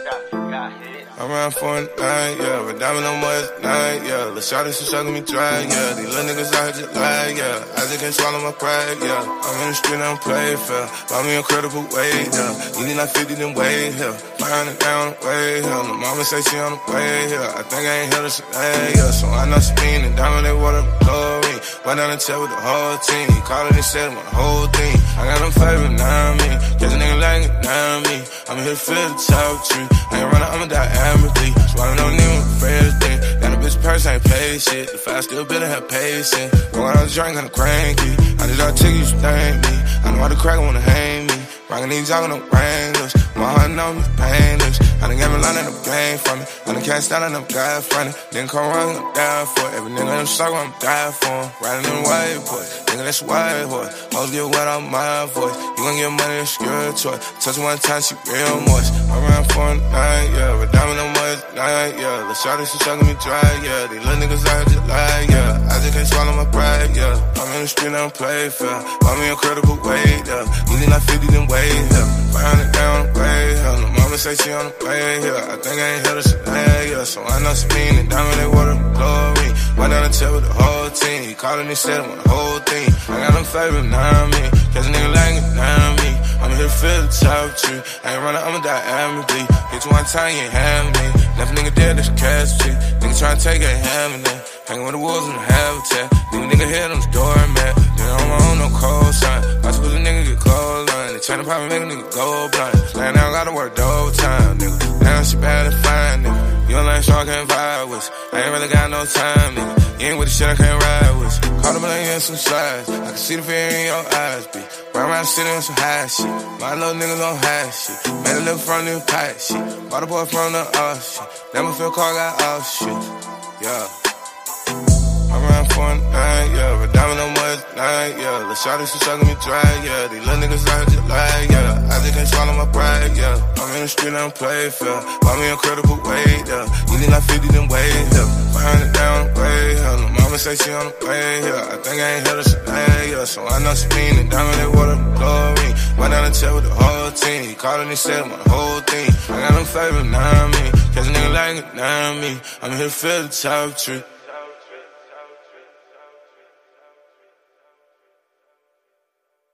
I'm around for a night, yeah. But diamond no more at night, yeah. Lil' shawty, she suckin' me dry, yeah. These little niggas out here just lie, yeah. I just can't swallow my pride, yeah. I'm in the street, I don't play fair. Buy me a credible weight, yeah. You need like 50, then wait here. 500 down the way, yeah. My mama say she on the way, yeah. I think I ain't here to say, yeah. So I know she mean it. Diamond, they water glory. Went down and chat with the whole team. He called and he said my whole thing. I got them favorite, now me. Catch a nigga like it, now me. I'm here to feel the top tree. I ain't running, I'ma die amicably. Swallowing no nigga with the first thing. Got a bitch purse, I ain't paid shit. The fast still better have patience. Going out drink, kinda cranky. I just got tickets, you should thank me. I know how to crack, wanna hang me. Rockin' these jogging no Wranglers. My heart know me painless. I done got me line up game for me. I done can't stand on them guy funny. Then come run, I'm down for it. Every nigga in them circle, I'm dying for him. Riding in white boy. Nigga, that's white horse. Most get wet on my voice. You gon' get money, that's your choice. Touch her one time, she real moist. I'm around for a night, yeah. But diamond no more at night, yeah. Lil' shawty, she suckin' me dry, yeah. These little niggas out here just lie, yeah. I just can't swallow my pride, yeah. I'm in the street, I don't play fair. Buy me a credible weight, yeah. You need like 50, then wait, yeah. 500 down the way, yeah. No mama say she on the way, yeah. I think I ain't here to say, yeah. So I know she mean it. Diamond, they water glory. Went down and chat with the whole team. He called and he said I want the whole thing. I got them favorite, now me. Catch a nigga like it, now me. I'm here to feel the top tree. I ain't running, I'ma die amicably. Hit you one time, you ain't have me. Left a nigga dead, that's cash tree. Nigga tryna take it, have me now. Hanging with the wolves in the habitat. Nigga head on the doormat. Then on my own, no cold sign. Watch with a nigga get cold line. They tryna pop and make a nigga go blind. Laying down, gotta work double time, nigga. Now she bad and fine, nigga. You don't like so I can't vibe with you. I ain't really got no time, nigga. You ain't with the shit I can't ride with you. Caught up in some slides. I can see the fear in your eyes, B. Right around sitting on some high shit. My little niggas on high shit. Made a little front new pipe shit. Bought a boy from the ocean. Never feel car got off shit. Yeah. I'm around for a night, yeah. But diamond no more at night, yeah. Lil' shawty, she suckin' me dry, yeah. These little niggas out here just lie, yeah. I just can't swallow my pride, yeah. I'm in the street, I don't play fair. Buy me a credible weight, yeah. You need like 50, then wait, yeah. 500 down the way, yeah. No mama say she on the way, yeah. I think I ain't here to say, yeah. So I know she mean it. Diamond, they water glory. Went down and chat with the whole team. He called and he said I want the whole thing. I got them favorite, now me. Catch a nigga like it, now me. I'm here to feel the top tree.